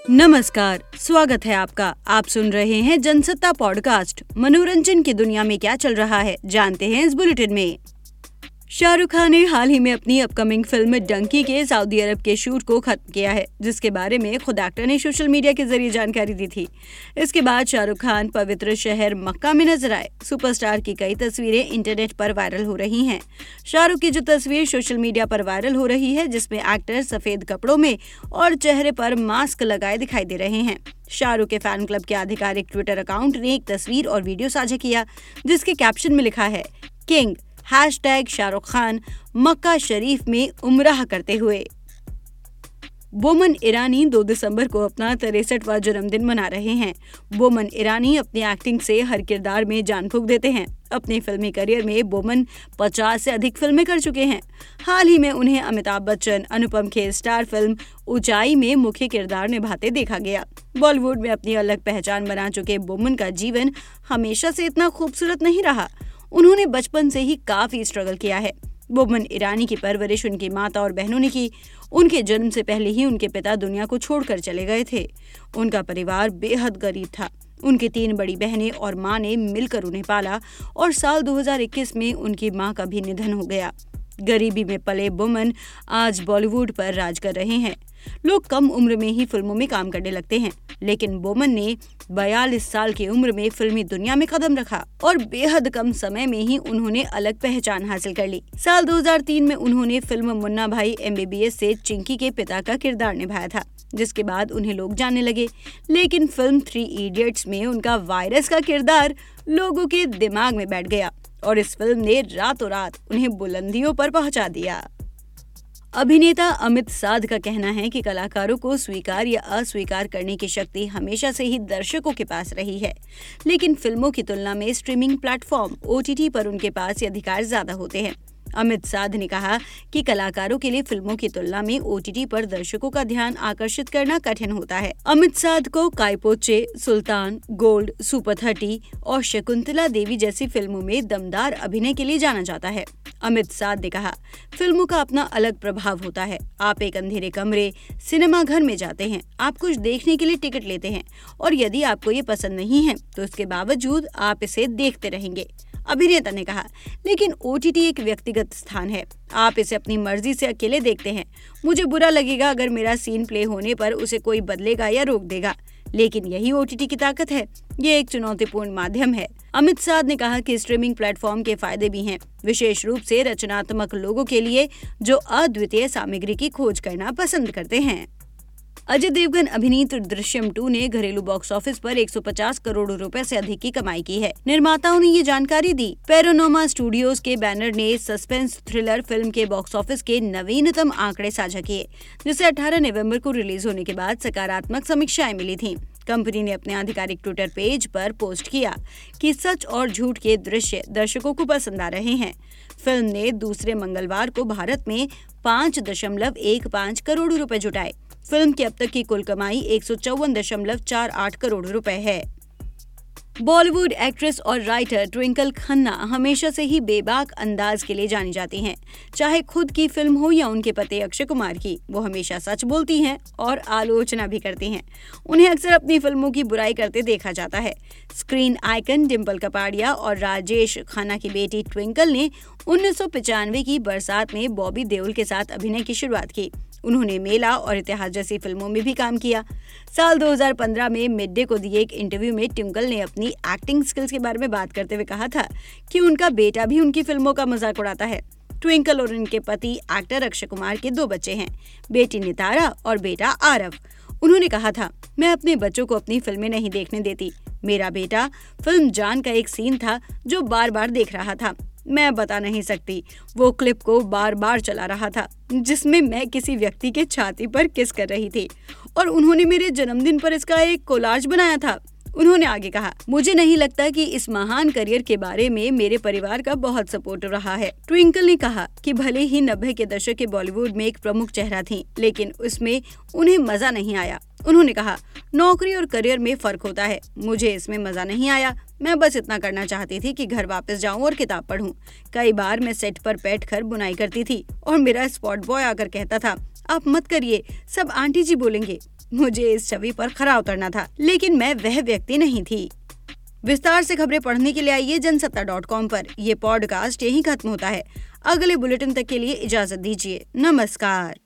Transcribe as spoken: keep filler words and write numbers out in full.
नमस्कार, स्वागत है आपका। आप सुन रहे हैं जनसत्ता पॉडकास्ट। मनोरंजन की दुनिया में क्या चल रहा है, जानते हैं इस बुलेटिन में। शाहरुख खान ने हाल ही में अपनी अपकमिंग फिल्म डंकी के सऊदी अरब के शूट को खत्म किया है, जिसके बारे में खुद एक्टर ने सोशल मीडिया के जरिए जानकारी दी थी। इसके बाद शाहरुख खान पवित्र शहर मक्का में नजर आए। सुपरस्टार की कई तस्वीरें इंटरनेट पर वायरल हो रही हैं। शाहरुख की जो तस्वीर सोशल मीडिया पर वायरल हो रही है, जिसमें एक्टर सफेद कपड़ों में और चेहरे पर मास्क लगाए दिखाई दे रहे हैं। शाहरुख के फैन क्लब के आधिकारिक ट्विटर अकाउंट ने एक तस्वीर और वीडियो साझा किया, जिसके कैप्शन में लिखा है, किंग हैशटैग शाहरुख खान मक्का शरीफ में उम्राह करते हुए। बोमन ईरानी दो दिसंबर को अपना तिरसठवां जन्मदिन मना रहे हैं। बोमन ईरानी अपनी एक्टिंग से हर किरदार में जान फूंक देते हैं। अपने फिल्मी करियर में बोमन पचास से अधिक फिल्में कर चुके हैं। हाल ही में उन्हें अमिताभ बच्चन, अनुपम खेर स्टार फिल्म ऊंचाई में मुख्य किरदार निभाते देखा गया। बॉलीवुड में अपनी अलग पहचान बना चुके बोमन का जीवन हमेशा से इतना खूबसूरत नहीं रहा। उन्होंने बचपन से ही काफी स्ट्रगल किया है। बोमन ईरानी की परवरिश उनकी माता और बहनों ने की। उनके जन्म से पहले ही उनके पिता दुनिया को छोड़कर चले गए थे। उनका परिवार बेहद गरीब था। उनकी तीन बड़ी बहनें और मां ने मिलकर उन्हें पाला और साल दो हज़ार इक्कीस में उनकी मां का भी निधन हो गया। गरीबी में पले बोमन आज बॉलीवुड पर राज कर रहे हैं। लोग कम उम्र में ही फिल्मों में काम करने लगते हैं, लेकिन बोमन ने बयालीस साल की उम्र में फिल्मी दुनिया में कदम रखा और बेहद कम समय में ही उन्होंने अलग पहचान हासिल कर ली। साल दो हज़ार तीन में उन्होंने फिल्म मुन्ना भाई एम बी बी एस से चिंकी के पिता का किरदार निभाया था, जिसके बाद उन्हें लोग जानने लगे। लेकिन फिल्म थ्री इडियट्स में उनका वायरस का किरदार लोगों के दिमाग में बैठ गया और इस फिल्म ने रातों रात उन्हें बुलंदियों पर पहुंचा दिया। अभिनेता अमित साध का कहना है कि कलाकारों को स्वीकार या अस्वीकार करने की शक्ति हमेशा से ही दर्शकों के पास रही है, लेकिन फिल्मों की तुलना में streaming platform O T T पर उनके पास ये अधिकार ज्यादा होते हैं। अमित साध ने कहा कि कलाकारों के लिए फिल्मों की तुलना में ओ टी टी पर दर्शकों का ध्यान आकर्षित करना कठिन होता है। अमित साध को Kai Po Che, Sultan, gold, super thirty और शकुंतला देवी जैसी फिल्मों में दमदार अभिनय के लिए जाना जाता है। अमित साध ने कहा, फिल्मों का अपना अलग प्रभाव होता है। आप एक अंधेरे कमरे सिनेमा घर में जाते हैं, आप कुछ देखने के लिए टिकट लेते हैं और यदि आपको ये पसंद नहीं है तो इसके बावजूद आप इसे देखते रहेंगे। अभिनेता ने कहा, लेकिन ओ टी टी एक व्यक्तिगत स्थान है। आप इसे अपनी मर्जी से अकेले देखते हैं। मुझे बुरा लगेगा अगर मेरा सीन प्ले होने पर उसे कोई बदलेगा या रोक देगा, लेकिन यही ओ टी टी की ताकत है। ये एक चुनौतीपूर्ण माध्यम है। अमित साध ने कहा कि स्ट्रीमिंग प्लेटफॉर्म के फायदे भी हैं, विशेष रूप से रचनात्मक लोगों के लिए जो अद्वितीय सामग्री की खोज करना पसंद करते हैं। अजय देवगन अभिनीत दृश्यम टू ने घरेलू बॉक्स ऑफिस पर एक सौ पचास करोड़ रुपए से अधिक की कमाई की है। निर्माताओं ने ये जानकारी दी। पैरानोमा स्टूडियोज के बैनर ने सस्पेंस थ्रिलर फिल्म के बॉक्स ऑफिस के नवीनतम आंकड़े साझा किए, जिसे अठारह नवंबर को रिलीज होने के बाद सकारात्मक समीक्षाएं मिली थीं। कंपनी ने अपने आधिकारिक ट्विटर पेज पर पोस्ट किया कि सच और झूठ के दृश्य दर्शकों को पसंद आ रहे हैं। फिल्म ने दूसरे मंगलवार को भारत में पाँच दशमलव एक पाँच करोड़ रुपए जुटाए। फिल्म की अब तक की कुल कमाई एक सौ चौवन दशमलव चार आठ करोड़ रुपए है। बॉलीवुड एक्ट्रेस और राइटर ट्विंकल खन्ना हमेशा से ही बेबाक अंदाज के लिए जानी जाती हैं। चाहे खुद की फिल्म हो या उनके पति अक्षय कुमार की, वो हमेशा सच बोलती हैं और आलोचना भी करती हैं। उन्हें अक्सर अपनी फिल्मों की बुराई करते देखा जाता है। स्क्रीन आइकन डिम्पल कपाड़िया और राजेश खन्ना की बेटी ट्विंकल ने उन्नीस सौ पचानवे की बरसात में बॉबी देओल के साथ अभिनय की शुरुआत की। उन्होंने मेला और इतिहास जैसी फिल्मों में भी काम किया। साल दो हज़ार पंद्रह में मिड डे को दिए एक इंटरव्यू में ट्विंकल ने अपनी एक्टिंग स्किल्स के बारे में बात करते हुए कहा था कि उनका बेटा भी उनकी फिल्मों का मजाक उड़ाता है। ट्विंकल और उनके पति एक्टर अक्षय कुमार के दो बच्चे हैं, बेटी नितारा और बेटा आरव। उन्होंने कहा था, मैं अपने बच्चों को अपनी फिल्में नहीं देखने देती। मेरा बेटा फिल्म जान का एक सीन था जो बार बार देख रहा था। मैं बता नहीं सकती, वो क्लिप को बार बार चला रहा था जिसमें मैं किसी व्यक्ति के छाती पर किस कर रही थी और उन्होंने मेरे जन्मदिन पर इसका एक कोलाज बनाया था। उन्होंने आगे कहा, मुझे नहीं लगता कि इस महान करियर के बारे में मेरे परिवार का बहुत सपोर्ट रहा है। ट्विंकल ने कहा कि भले ही नब्बे के दशक के बॉलीवुड में एक प्रमुख चेहरा थी, लेकिन उसमें उन्हें मजा नहीं आया। उन्होंने कहा, नौकरी और करियर में फर्क होता है। मुझे इसमें मजा नहीं आया। मैं बस इतना करना चाहती थी कि घर वापस जाऊं और किताब पढूं। कई बार मैं सेट पर बैठकर बुनाई करती थी और मेरा स्पॉट बॉय आकर कहता था, आप मत करिए, सब आंटी जी बोलेंगे। मुझे इस छवि पर खरा उतरना था, लेकिन मैं वह व्यक्ति नहीं थी। विस्तार से खबरें पढ़ने के लिए आइए जनसत्ता डॉट कॉम पर। ये पॉडकास्ट यहीं खत्म होता है। अगले बुलेटिन तक के लिए इजाजत दीजिए। नमस्कार।